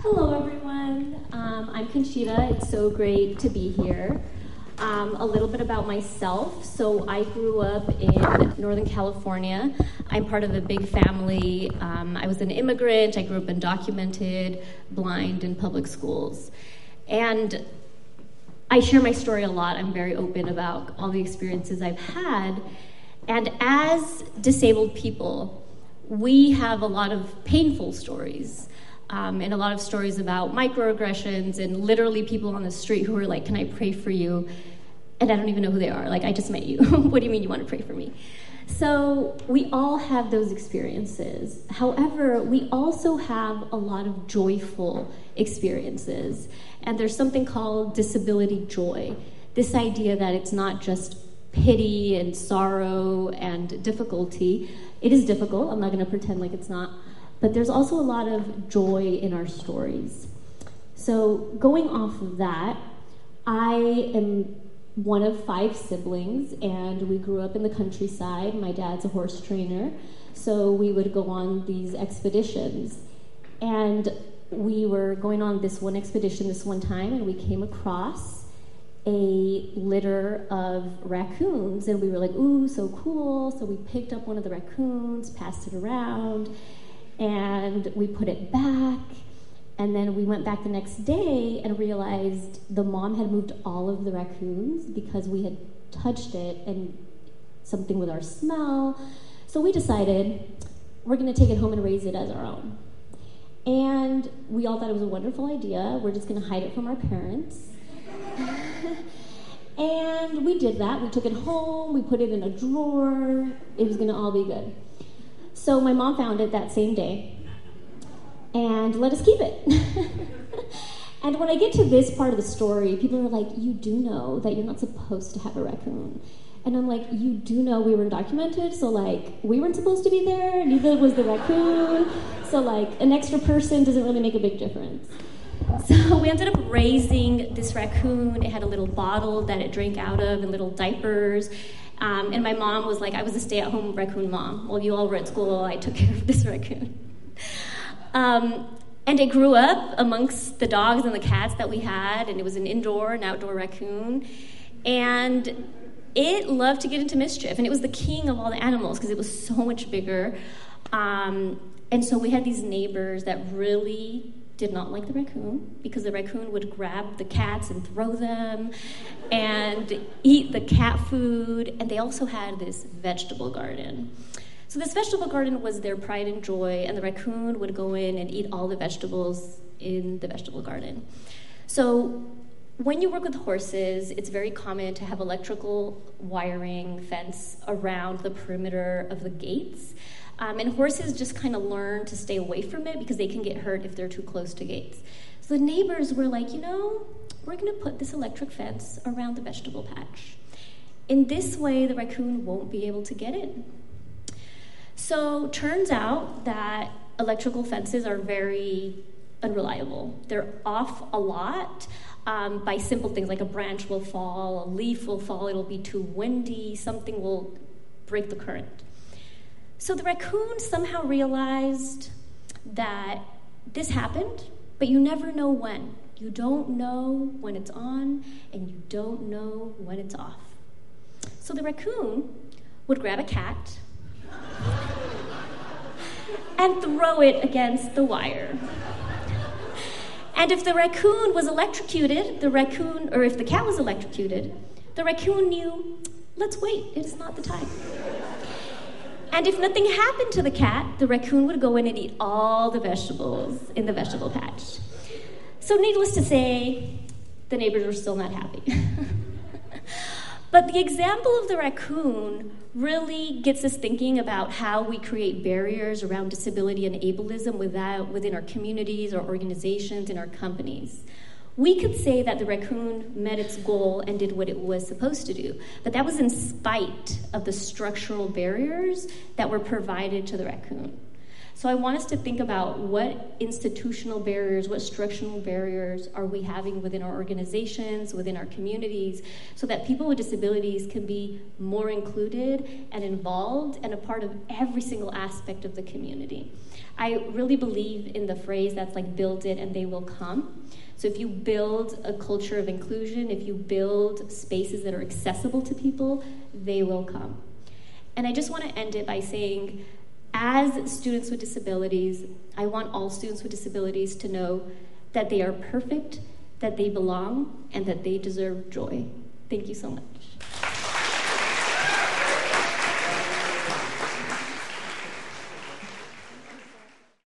Hello, everyone. I'm Conchita. It's so great to be here. A little bit about myself. So I grew up in Northern California. I'm part of a big family. I was an immigrant. I grew up undocumented, blind, in public schools. And I share my story a lot. I'm very open about all the experiences I've had. And as disabled people, we have a lot of painful stories. And a lot of stories about microaggressions and literally people on the street who are like, can I pray for you? And I don't even know who they are. Like, I just met you. What do you mean you want to pray for me? So we all have those experiences. However, we also have a lot of joyful experiences. And there's something called disability joy. This idea that it's not just pity and sorrow and difficulty. It is difficult. I'm not going to pretend like it's not. But there's also a lot of joy in our stories. So going off of that, I am one of 5 siblings, and we grew up in the countryside. My dad's a horse trainer, so we would go on these expeditions. And we were going on this one expedition this one time, and we came across a litter of raccoons, and we were like, ooh, so cool. So we picked up one of the raccoons, passed it around, and we put it back, and then we went back the next day and realized the mom had moved all of the raccoons because we had touched it and something with our smell. So we decided we're going to take it home and raise it as our own. And we all thought it was a wonderful idea. We're just going to hide it from our parents. And we did that. We took it home. We put it in a drawer. It was going to all be good. So my mom found it that same day and let us keep it. And when I get to this part of the story, people are like, you do know that you're not supposed to have a raccoon. And I'm like, you do know we were undocumented, so like, we weren't supposed to be there, neither was the raccoon. So like, an extra person doesn't really make a big difference. So we ended up raising this raccoon. It had a little bottle that it drank out of and little diapers. And my mom was like, I was a stay-at-home raccoon mom. While you all were at school, I took care of this raccoon. And it grew up amongst the dogs and the cats that we had, and it was an indoor and outdoor raccoon. And it loved to get into mischief, and it was the king of all the animals because it was so much bigger. And so we had these neighbors that really did not like the raccoon because the raccoon would grab the cats and throw them and eat the cat food. And they also had this vegetable garden. So this vegetable garden was their pride and joy, and the raccoon would go in and eat all the vegetables in the vegetable garden. So when you work with horses, it's very common to have electrical wiring fence around the perimeter of the gates. And horses just kind of learn to stay away from it because they can get hurt if they're too close to gates. So the neighbors were like, we're going to put this electric fence around the vegetable patch. In this way, the raccoon won't be able to get in. So turns out that electrical fences are very unreliable. They're off a lot by simple things like a branch will fall, a leaf will fall, it'll be too windy, something will break the current. So the raccoon somehow realized that this happened, but you never know when. You don't know when it's on, and you don't know when it's off. So the raccoon would grab a cat and throw it against the wire. And if the raccoon was electrocuted, or if the cat was electrocuted, the raccoon knew, let's wait, it is not the time. And if nothing happened to the cat, the raccoon would go in and eat all the vegetables in the vegetable patch. So needless to say, the neighbors were still not happy. But the example of the raccoon really gets us thinking about how we create barriers around disability and ableism within our communities, our organizations, and our companies. We could say that the raccoon met its goal and did what it was supposed to do, but that was in spite of the structural barriers that were provided to the raccoon. So I want us to think about what institutional barriers, what structural barriers are we having within our organizations, within our communities, so that people with disabilities can be more included and involved and a part of every single aspect of the community. I really believe in the phrase that's like, build it and they will come. So if you build a culture of inclusion, if you build spaces that are accessible to people, they will come. And I just want to end it by saying, as students with disabilities, I want all students with disabilities to know that they are perfect, that they belong, and that they deserve joy. Thank you so much.